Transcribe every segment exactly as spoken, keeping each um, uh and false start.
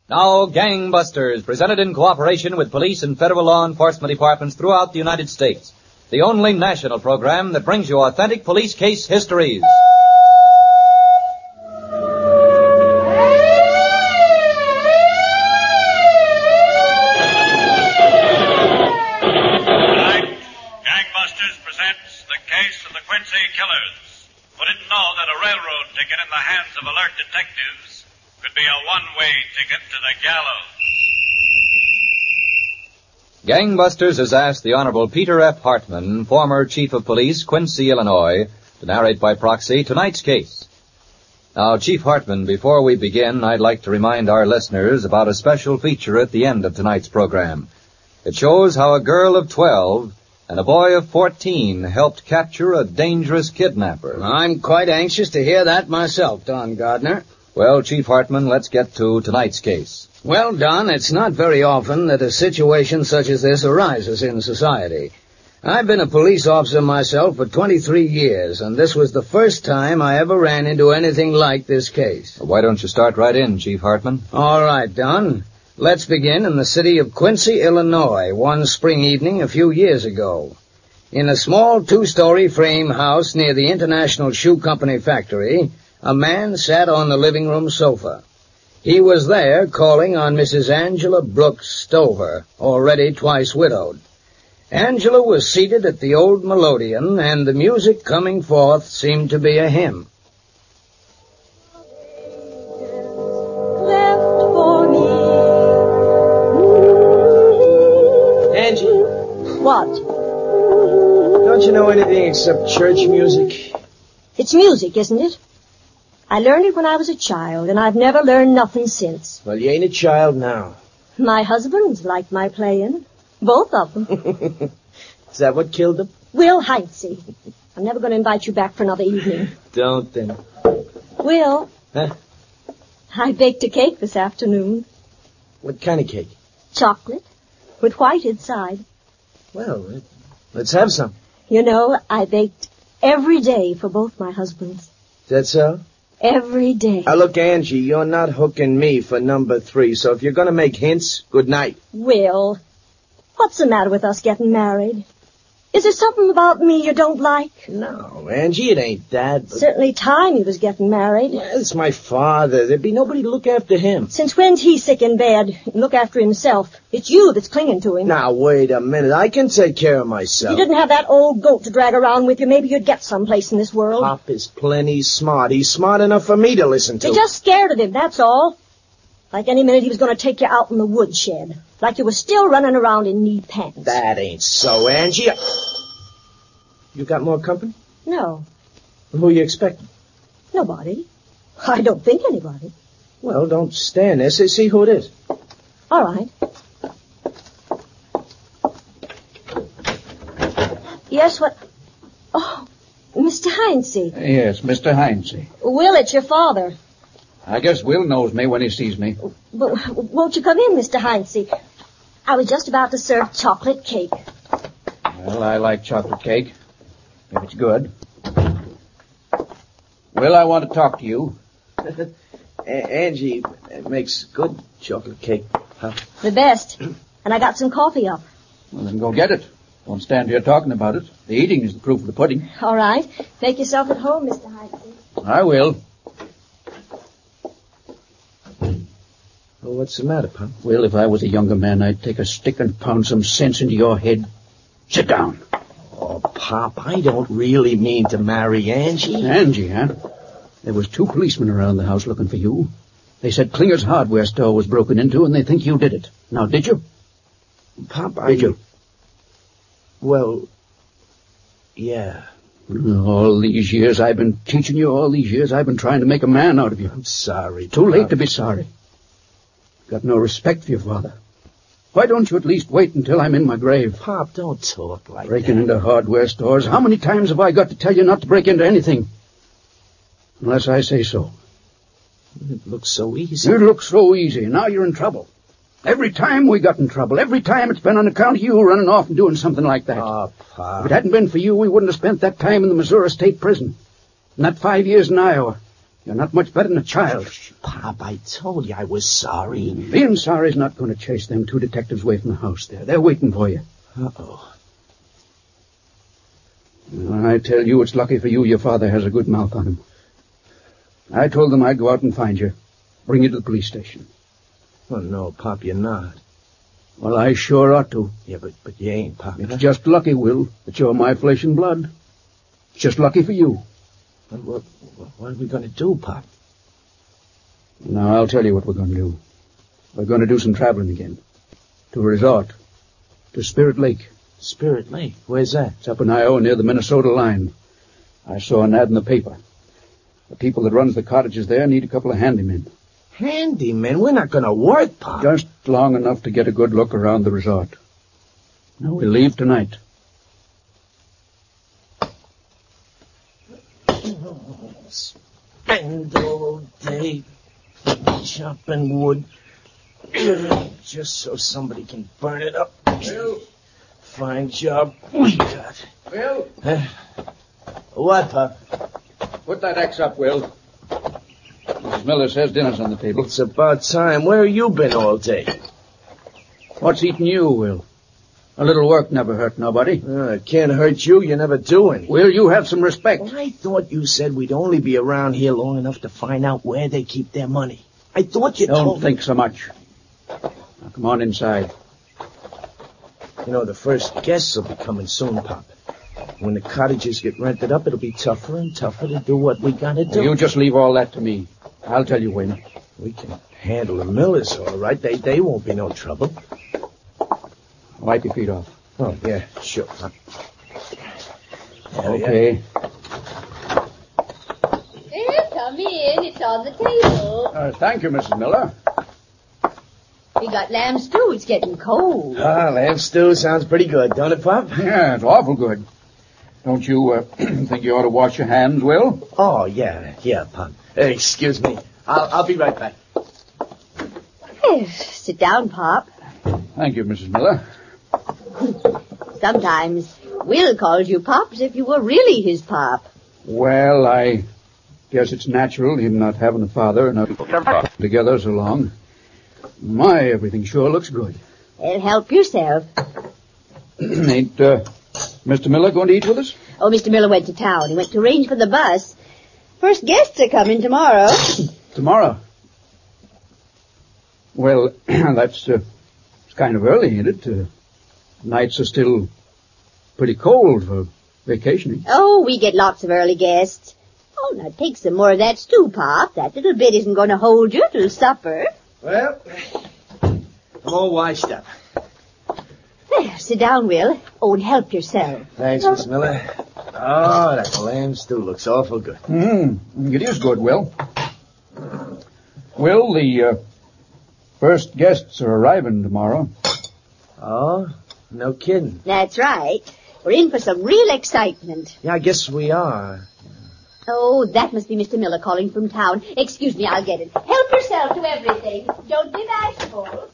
Now, Gangbusters, presented in cooperation with police and federal law enforcement departments throughout the United States. The only national program that brings you authentic police case histories. Tonight, Gangbusters presents the case of the Quincy Killers. Who didn't know that a railroad ticket in the hands of alert detectives could be a one-way ticket to the gallows. Gangbusters has asked the Honorable Peter F. Hartman, former Chief of Police, Quincy, Illinois, to narrate by proxy tonight's case. Now, Chief Hartman, before we begin, I'd like to remind our listeners about a special feature at the end of tonight's program. It shows how a girl of twelve and a boy of fourteen helped capture a dangerous kidnapper. I'm quite anxious to hear that myself, Don Gardner. Well, Chief Hartman, let's get to tonight's case. Well, Don, it's not very often that a situation such as this arises in society. I've been a police officer myself for twenty-three years, and this was the first time I ever ran into anything like this case. Why don't you start right in, Chief Hartman? All right, Don. Let's begin in the city of Quincy, Illinois, one spring evening a few years ago. In a small two-story frame house near the International Shoe Company factory, a man sat on the living room sofa. He was there calling on Missus Angela Brooks Stover, already twice widowed. Angela was seated at the old melodeon, and the music coming forth seemed to be a hymn. Left for me. Angie, What? don't you know anything except church music? It's music, isn't it? I learned it when I was a child, and I've never learned nothing since. Well, you ain't a child now. My husband's liked my playing. Both of them. Is that what killed him? Will Heinze. I'm never going to invite you back for another evening. Don't then. Will, Huh? I baked a cake this afternoon. What kind of cake? Chocolate, with white inside. Well, let's have some. You know, I baked every day for both my husbands. Is that so? Every day. Now, look, Angie, you're not hooking me for number three, so if you're going to make hints, good night. Will, what's the matter with us getting married? Is there something about me you don't like? No, Angie, it ain't that. But... Certainly time he was getting married. Well, it's my father. There'd be nobody to look after him. Since when's he sick in bed and look after himself? It's you that's clinging to him. Now, wait a minute. I can take care of If myself. you didn't have that old goat to drag around with you, maybe you'd get someplace in this world. Pop is plenty smart. He's smart enough for me to listen to. You're just scared of him, that's all. Like any minute he was going to take you out in the woodshed. Like you were still running around in knee pants. That ain't so, Angie. You got more company? No, Who are you expecting? nobody. I don't think anybody. Well, don't stand there. See, see who it is. All right. Yes, what? Oh, Mister Heinze. Yes, Mister Heinze. Will, it's your father. I guess Will knows me when he sees me. But won't you come in, Mister Heinze? I was just about to serve chocolate cake. Well, I like chocolate cake, if it's good. Will, I want to talk to you. A- Angie makes good chocolate cake. Huh? The best. And I got some coffee up. Well, then go get it. Don't stand here talking about it. The eating is the proof of the pudding. All right. Make yourself at home, Mister Heinze. I will. Well, what's the matter, Pop? Will, if I was a younger man, I'd take a stick and pound some sense into your head. Sit down. Oh, Pop, I don't really mean to marry Angie. Angie, huh? There was two policemen around the house looking for you. They said Klinger's hardware store was broken into, and they think you did it. Now, did you? Pop, I... Did you? Well, yeah. All these years I've been teaching you, all these years I've been trying to make a man out of you. I'm sorry. Too late Pop. to be sorry. Got no respect for your father. Why don't you at least wait until I'm in my grave? Pop, don't talk like Breaking that. into hardware stores. How many times have I got to tell you not to break into anything? Unless I say so. It looks so easy. It looks so easy. Now you're in trouble. Every time we got in trouble, every time it's been on account of you running off and doing something like that. Oh, Pop. If it hadn't been for you, we wouldn't have spent that time in the Missouri State Prison. And that five years in Iowa. You're not much better than a child. Pop, I told you I was sorry. Being sorry's not going to chase them two detectives away from the house there. They're waiting for you. Uh-oh. I tell you, it's lucky for you your father has a good mouth on him. I told them I'd go out and find you. Bring you to the police station. Oh, no, Pop, you're not. Well, I sure ought to. Yeah, but, but you ain't, Pop. It's just lucky, Will, that you're my flesh and blood. It's just lucky for you. What, what, what are we going to do, Pop? Now, I'll tell you what we're going to do. We're going to do some traveling again. To a resort. To Spirit Lake. Spirit Lake? Where's that? It's up in Iowa near the Minnesota line. I saw an ad in the paper. The people that runs the cottages there need a couple of handymen. Handymen? We're not going to work, Pop. Just long enough to get a good look around the resort. Now, we'll leave tonight. Spend all day chopping wood just so somebody can burn it up. Will? Fine job we got. Will? Uh, what, Pop? Put that X up, Will. Missus Miller says dinner's on the table. It's about time. Where have you been all day? What's eating you, Will? A little work never hurt nobody. Uh, it can't hurt you. You never do any. Will, you have some respect. Well, I thought you said we'd only be around here long enough to find out where they keep their money. I thought you Don't told think so much. Now, come on inside. You know, the first guests will be coming soon, Pop. When the cottages get rented up, it'll be tougher and tougher to do what we gotta do. You just leave all that to me. I'll tell you when. We can handle the Millers, all right. They they won't be no trouble. Wipe your feet off. Oh, yeah, sure. Huh? Okay. Well, come in. It's on the table. Uh, thank you, Missus Miller. We got lamb stew. It's getting cold. Ah, lamb stew sounds pretty good, don't it, Pop? Yeah, it's awful good. Don't you uh, think you ought to wash your hands, Will? Oh, yeah, yeah, Pop. Hey, excuse me. I'll, I'll be right back. Sit down, Pop. Thank you, Missus Miller. Sometimes Will calls you Pop as if you were really his pop. Well, I guess it's natural, him not having a father and us together so long. My, everything sure looks good. Well, help yourself. Ain't uh, Mister Miller going to eat with us? Oh, Mister Miller went to town. He went to arrange for the bus. First guests are coming tomorrow. Tomorrow? Well, that's uh, it's kind of early, ain't it? Uh, nights are still pretty cold for vacationing. Oh, we get lots of early guests. Oh, now take some more of that stew, Pop. That little bit isn't going to hold you till supper. Well, I'm all washed up. There, sit down, Will. Oh, and help yourself. Thanks, Miss Miller. Oh, that lamb stew looks awful good. Mm-hmm. It is good, Will. Will, the uh, first guests are arriving tomorrow. Oh, no kidding. That's right. We're in for some real excitement. Yeah, I guess we are. Oh, that must be Mister Miller calling from town. Excuse me, I'll get it. Help yourself to everything. Don't be bashful.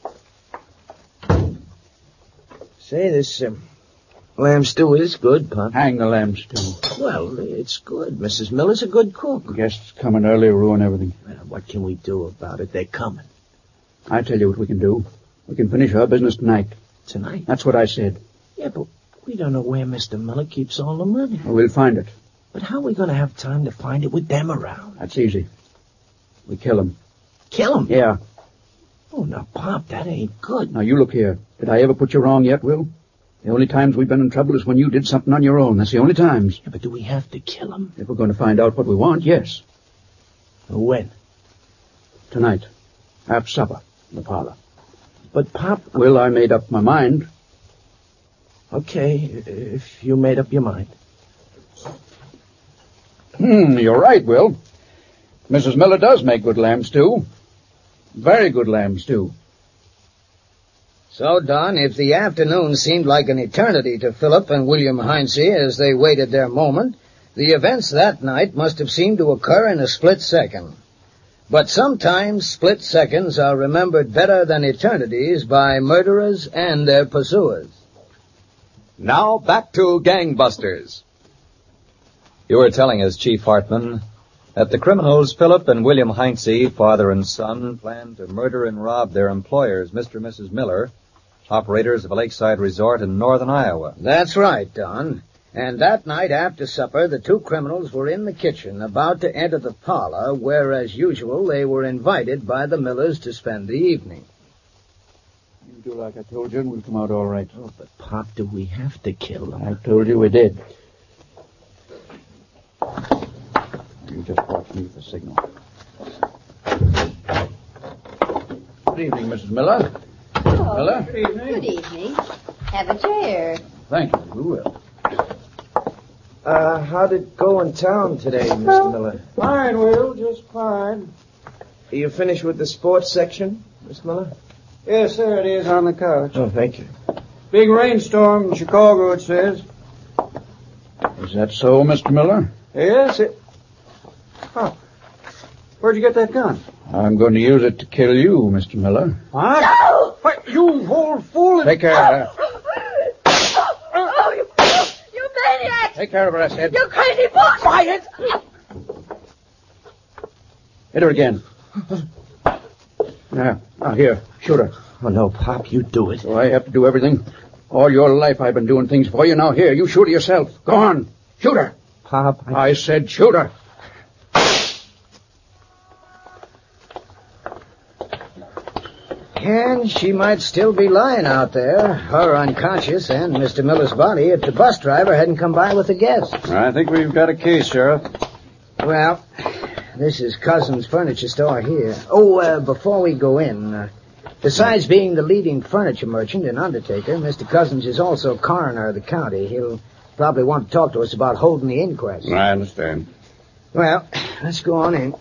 Say, this um, lamb stew is good, Pop. Hang the lamb stew. Well, it's good. Missus Miller's a good cook. Guests coming early ruin everything. Well, what can we do about it? They're coming. I tell you what we can do. We can finish our business tonight. Tonight? That's what I said. Yeah, but we don't know where Mister Miller keeps all the money. Well, we'll find it. But how are we going to have time to find it with them around? That's easy. We kill him. Kill him? Yeah. Oh, now, Pop, that ain't good. Now, you look here. Did I ever put you wrong yet, Will? The only times we've been in trouble is when you did something on your own. That's the only times. Yeah, but do we have to kill him? If we're going to find out what we want, yes. When? Tonight. After supper. In the parlor. But, Pop... Will, I made up my mind. Okay, if you made up your mind. Hmm, you're right, Will. Missus Miller does make good lamb stew. Very good lamb stew. So, Don, if the afternoon seemed like an eternity to Philip and William Heinze as they waited their moment, the events that night must have seemed to occur in a split second. But sometimes split seconds are remembered better than eternities by murderers and their pursuers. Now back to Gangbusters. You were telling us, Chief Hartman, that the criminals Philip and William Heinze, father and son, planned to murder and rob their employers, Mister and Missus Miller, operators of a lakeside resort in northern Iowa. That's right, Don. And that night after supper, the two criminals were in the kitchen, about to enter the parlor, where, as usual, they were invited by the Millers to spend the evening. You do like I told you, and we'll come out all right. Oh, but, Pop, do we have to kill them? I told you we did. You just watch me for the signal. Good evening, Missus Miller. Oh, Miller? Good evening. Good evening. Have a chair. Thank you. We will. Uh, how'd it go in town today, Mister Miller? Fine, Will, just fine. Are you finished with the sports section, Miss Miller? Yes, there it is on the couch. Oh, thank you. Big rainstorm in Chicago, it says. Is that so, Mister Miller? Yes, it... Huh. Where'd you get that gun? I'm going to use it to kill you, Mister Miller. What? No! What, you old fool! Take care of her. Oh, you, you maniac! Take care of her, I said. You crazy boy! Quiet! Hit her again. Now, now here, shoot her. Oh, no, Pop, you do it. So I have to do everything. All your life I've been doing things for you. Now here, you shoot her yourself. Go on. Shoot her. Pop, I... I said shoot her. And she might still be lying out there, her unconscious and Mister Miller's body, if the bus driver hadn't come by with the guests. I think we've got a case, Sheriff. Well, this is Cousin's furniture store here. Oh, uh, before we go in, uh, besides being the leading furniture merchant and undertaker, Mister Cousins is also coroner of the county. He'll probably want to talk to us about holding the inquest. I understand. Well, let's go on in.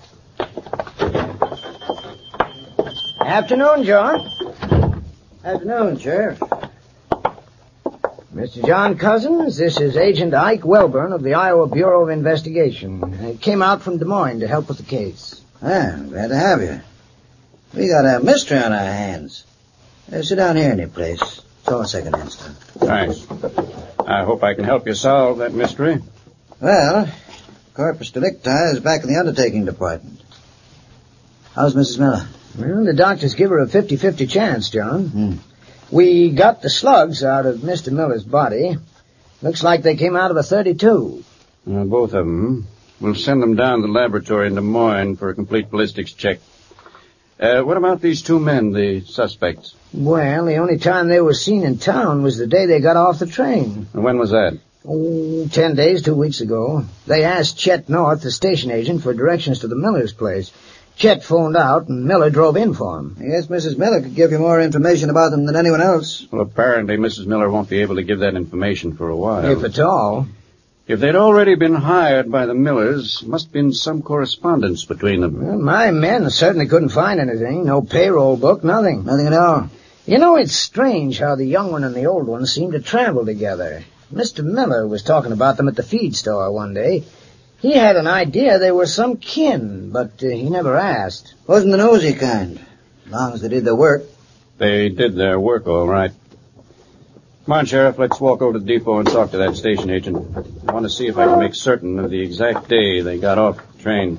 Afternoon, John. Afternoon, Sheriff. Mister John Cousins, this is Agent Ike Welburn of the Iowa Bureau of Investigation. I came out from Des Moines to help with the case. Ah, glad to have you. We got a mystery on our hands. Uh, sit down here any place. It's all second instant. Thanks. I hope I can help you solve that mystery. Well, Corpus Delicti is back in the undertaking department. How's Missus Miller? Well, the doctors give her a fifty-fifty chance, John. Hmm. We got the slugs out of Mister Miller's body. Looks like they came out of a thirty-two. Uh, both of them. We'll send them down to the laboratory in Des Moines for a complete ballistics check. Uh, what about these two men, the suspects? Well, the only time they were seen in town was the day they got off the train. And when was that? Oh, ten days, two weeks ago. They asked Chet North, the station agent, for directions to the Miller's place. Chet phoned out, and Miller drove in for him. I guess Missus Miller could give you more information about them than anyone else. Well, apparently Missus Miller won't be able to give that information for a while. If at all. If they'd already been hired by the Millers, must have been some correspondence between them. Well, my men certainly couldn't find anything. No payroll book, nothing. Nothing at all. You know, it's strange how the young one and the old one seem to travel together. Mister Miller was talking about them at the feed store one day. He had an idea they were some kin, but uh, he never asked. Wasn't the nosy kind, as long as they did their work. They did their work all right. Come on, Sheriff, let's walk over to the depot and talk to that station agent. I want to see if I can make certain of the exact day they got off the train.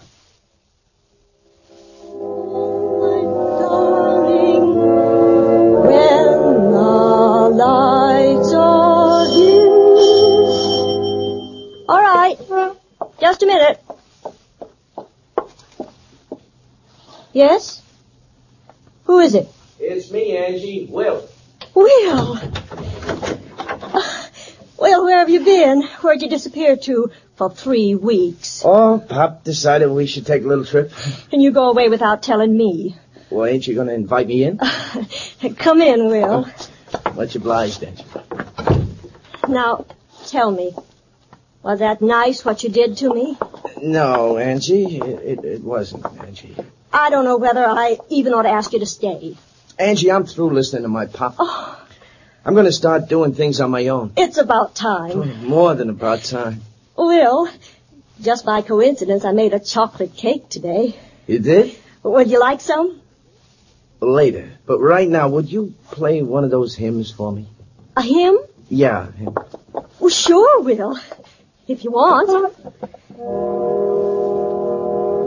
Just a minute. Yes? Who is it? It's me, Angie. Will. Will. Uh, Will, where have you been? Where'd you disappear to for three weeks? Oh, Pop decided we should take a little trip. And you go away without telling me. Well, ain't you going to invite me in? Uh, come in, Will. Oh, much obliged, Angie. Now, tell me. Was that nice, what you did to me? No, Angie, it, it, it wasn't, Angie. I don't know whether I even ought to ask you to stay. Angie, I'm through listening to my pop. Oh. I'm going to start doing things on my own. It's about time. Oh, more than about time. Will, just by coincidence, I made a chocolate cake today. You did? Would you like some? Later. But right now, would you play one of those hymns for me? A hymn? Yeah, hymn. Well, sure, Will. If you want.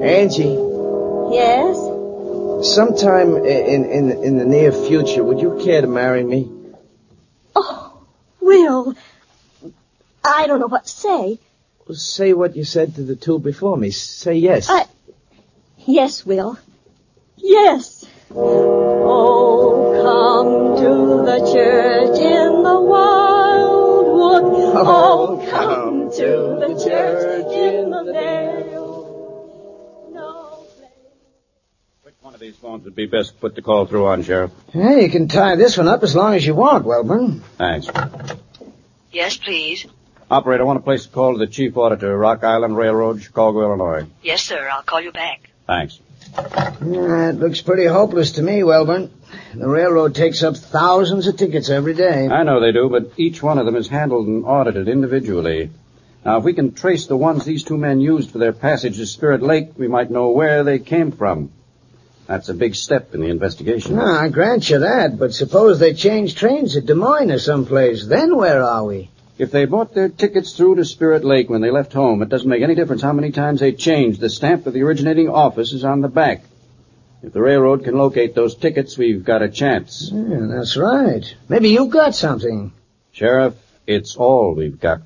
Angie, Yes? sometime in, in, in the near future, would you care to marry me? Oh, Will, I don't know what to say. Well, say what you said to the two before me. Say yes. I... Yes, Will. Yes. Oh, come to the church in the wildwood. Oh, come to the church in the vale. No place. Which one of these phones would be best to put the call through on, Sheriff? Hey, you can tie this one up as long as you want, Wellborn. Thanks. Yes, please. Operator, I want to place a call to the Chief Auditor, Rock Island Railroad, Chicago, Illinois. Yes, sir. I'll call you back. Thanks. Yeah, it looks pretty hopeless to me, Wellborn. The railroad takes up thousands of tickets every day. I know they do, but each one of them is handled and audited individually. Now, if we can trace the ones these two men used for their passage to Spirit Lake, we might know where they came from. That's a big step in the investigation. No, I grant you that, but suppose they change trains at Des Moines or someplace. Then where are we? If they bought their tickets through to Spirit Lake when they left home, it doesn't make any difference how many times they change. The stamp of the originating office is on the back. If the railroad can locate those tickets, we've got a chance. Yeah, that's right. Maybe you've got something. Sheriff, it's all we've got.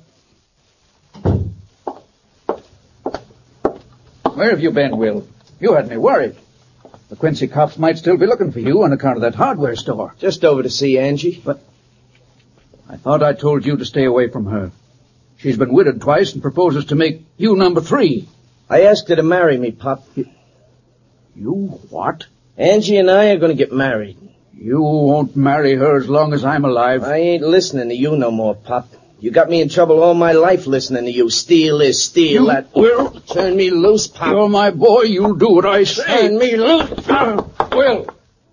Where have you been, Will? You had me worried. The Quincy cops might still be looking for you on account of that hardware store. Just over to see Angie. But I thought I told you to stay away from her. She's been widowed twice and proposes to make you number three. I asked her to marry me, Pop. You what? Angie and I are going to get married. You won't marry her as long as I'm alive. I ain't listening to you no more, Pop. You got me in trouble all my life listening to you. Steal this, steal You that. will. Turn me loose, Pop. You're my boy. You'll do what I say. Turn me loose. Will.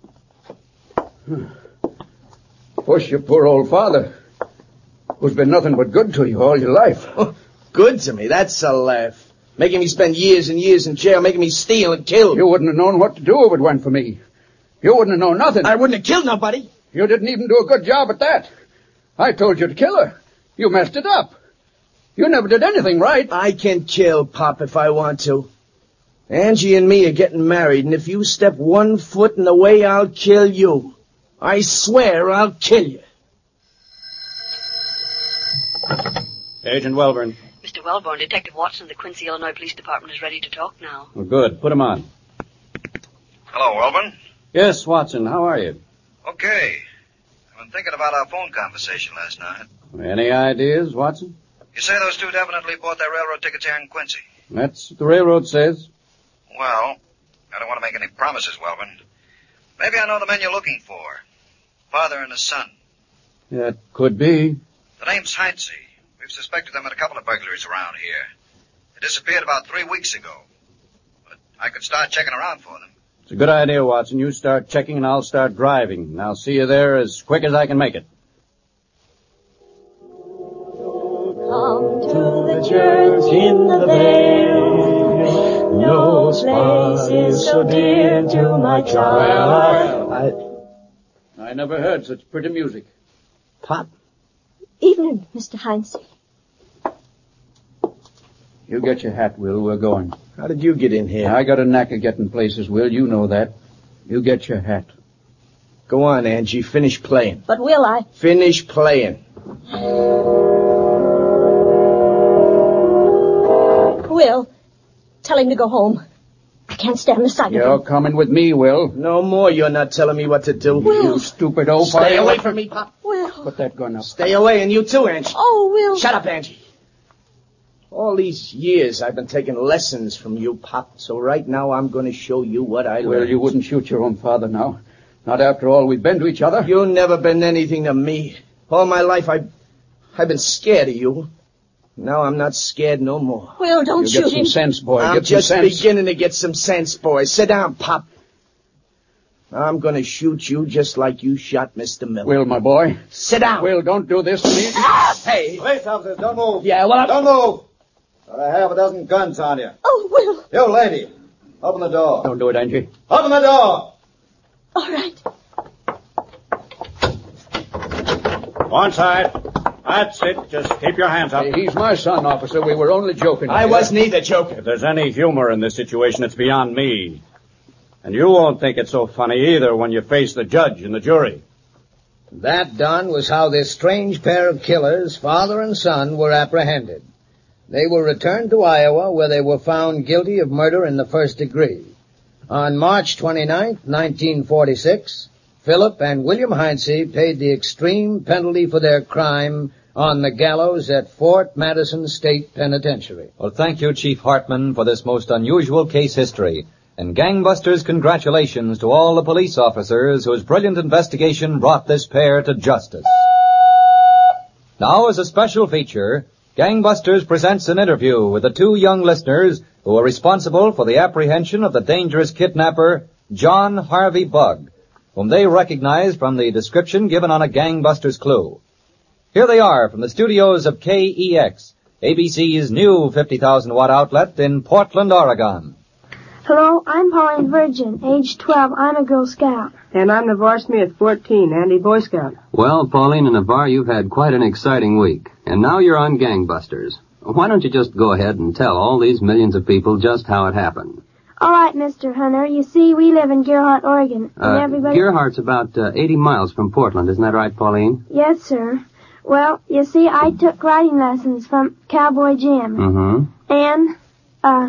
Push your poor old father, who's been nothing but good to you all your life. Good to me, that's a laugh. Making me spend years and years in jail, making me steal and kill. You wouldn't have known what to do if it weren't for me. You wouldn't have known nothing. I wouldn't have killed nobody. You didn't even do a good job at that. I told you to kill her. You messed it up. You never did anything right. I can kill, Pop, if I want to. Angie and me are getting married, and if you step one foot in the way, I'll kill you. I swear I'll kill you. Agent Welborn. Mister Wellborn, Detective Watson of the Quincy, Illinois Police Department is ready to talk now. Well, good. Put him on. Hello, Welborn. Yes, Watson. How are you? Okay. I've been thinking about our phone conversation last night. Any ideas, Watson? You say those two definitely bought their railroad tickets here in Quincy. That's what the railroad says. Well, I don't want to make any promises, Welborn. Maybe I know the men you're looking for. Father and his son. That could be. The name's Heinze. We've suspected them in a couple of burglaries around here. They disappeared about three weeks ago. But I could start checking around for them. It's a good idea, Watson. You start checking and I'll start driving. And I'll see you there as quick as I can make it. Come to the church in the vale. No place is so dear to my child. I, I never heard such pretty music. Pop? Evening, Mister Heinze. You get your hat, Will. We're going. How did you get in here? I got a knack of getting places, Will. You know that. You get your hat. Go on, Angie. Finish playing. But will I? Finish playing. Will, tell him to go home. I can't stand the sight You're of him. coming with me, Will. No more. You're not telling me what to do. Will. You stupid old Stay fire. away from me, Pop. Will. Put that gun up. Stay away, and you too, Angie. Oh, Will. Shut up, Angie. All these years I've been taking lessons from you, Pop, so right now I'm going to show you what I learned. Well, you wouldn't shoot your own father now. Not after all we've been to each other. You've never been anything to me. All my life I've, I've been scared of you. Now I'm not scared no more. Will, don't You shoot get some him. sense, boy. I'm Get some just sense. beginning to get some sense, boy. Sit down, Pop. I'm going to shoot you just like you shot Mister Miller. Will, my boy. Sit down. Will, don't do this to me. Hey. Police officers, don't move. Yeah, well, I'm... Don't move. I have a dozen guns on you. Oh, Will. You lady, open the door. Don't do it, Angie. Open the door. All right. One side. That's it. Just keep your hands up. Hey, he's my son, officer. We were only joking. I wasn't either joking. If there's any humor in this situation, it's beyond me. And you won't think it's so funny either when you face the judge and the jury. That, Don, was how this strange pair of killers, father and son, were apprehended. They were returned to Iowa, where they were found guilty of murder in the first degree. On March twenty-ninth, nineteen forty-six, Philip and William Heinze paid the extreme penalty for their crime on the gallows at Fort Madison State Penitentiary. Well, thank you, Chief Hartman, for this most unusual case history. And gangbusters, congratulations to all the police officers whose brilliant investigation brought this pair to justice. Now, as a special feature, Gangbusters presents an interview with the two young listeners who were responsible for the apprehension of the dangerous kidnapper, John Harvey Bug, whom they recognized from the description given on a Gangbusters clue. Here they are from the studios of K E X, A B C's new fifty thousand watt outlet in Portland, Oregon. Hello, I'm Pauline Virgin, age twelve. I'm a Girl Scout. And I'm Navarre Smith, fourteen, Andy Boy Scout. Well, Pauline and Navarre, you've had quite an exciting week. And now you're on Gangbusters. Why don't you just go ahead and tell all these millions of people just how it happened? All right, Mister Hunter. You see, we live in Gerhardt, Oregon. And Uh, everybody... Gerhardt's about uh, eighty miles from Portland, isn't that right, Pauline? Yes, sir. Well, you see, I took riding lessons from Cowboy Jim. Mm-hmm. And, uh,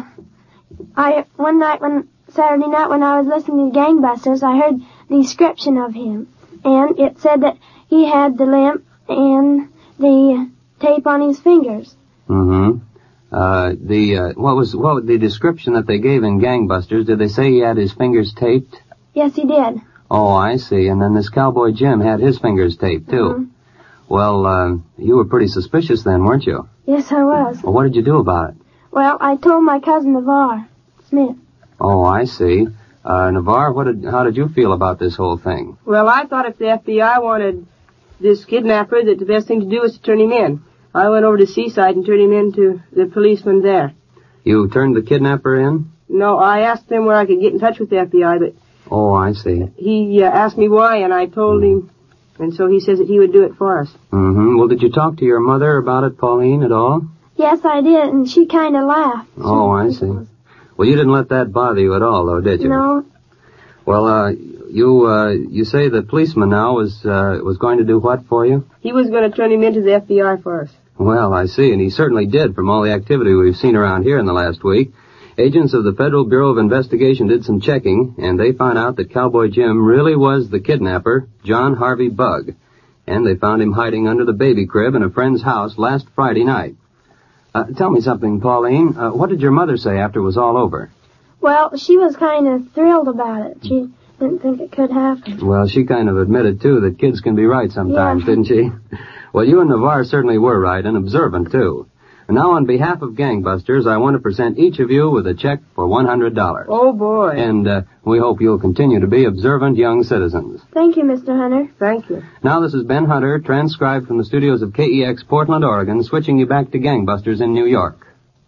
I, one night when, Saturday night when I was listening to Gangbusters, I heard the description of him. And it said that he had the limp and the tape on his fingers. Mm-hmm. Uh, the, uh, what was, what was the description that they gave in Gangbusters? Did they say he had his fingers taped? Yes, he did. Oh, I see. And then this Cowboy Jim had his fingers taped, too. Mm-hmm. Well, uh, you were pretty suspicious then, weren't you? Yes, I was. Well, what did you do about it? Well, I told my cousin Navarre Smith. Oh, I see. Uh, Navarre, what did, how did you feel about this whole thing? Well, I thought if the F B I wanted this kidnapper, that the best thing to do was to turn him in. I went over to Seaside and turned him in to the policeman there. You turned the kidnapper in? No, I asked him where I could get in touch with the F B I, but... Oh, I see. He uh, asked me why, and I told mm. him, and so he says that he would do it for us. Mm-hmm. Well, did you talk to your mother about it, Pauline, at all? Yes, I did, and she kind of laughed. Oh, I see. Well, you didn't let that bother you at all, though, did you? No. Well, uh, you, uh, you say the policeman now was, uh, was going to do what for you? He was going to turn him into the F B I for us. Well, I see, and he certainly did from all the activity we've seen around here in the last week. Agents of the Federal Bureau of Investigation did some checking, and they found out that Cowboy Jim really was the kidnapper, John Harvey Bug. And they found him hiding under the baby crib in a friend's house last Friday night. Uh, tell me something, Pauline. Uh, what did your mother say after it was all over? Well, she was kind of thrilled about it. She didn't think it could happen. Well, she kind of admitted, too, that kids can be right sometimes, yeah. didn't she? Well, you and Navarre certainly were right, and observant, too. And now, on behalf of Gangbusters, I want to present each of you with a check for one hundred dollars. Oh, boy. And uh, we hope you'll continue to be observant young citizens. Thank you, Mister Hunter. Thank you. Now, this is Ben Hunter, transcribed from the studios of K E X Portland, Oregon, switching you back to Gangbusters in New York.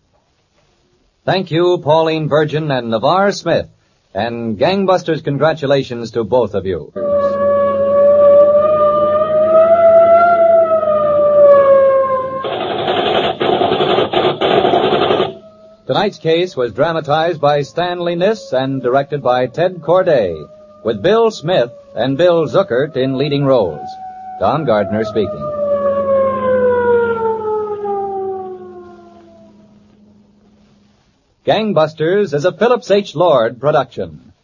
Thank you, Pauline Virgin and Navarre Smith. And Gangbusters, congratulations to both of you. Tonight's case was dramatized by Stanley Niss and directed by Ted Corday, with Bill Smith and Bill Zuckert in leading roles. Don Gardner speaking. Gangbusters is a Phillips H. Lord production.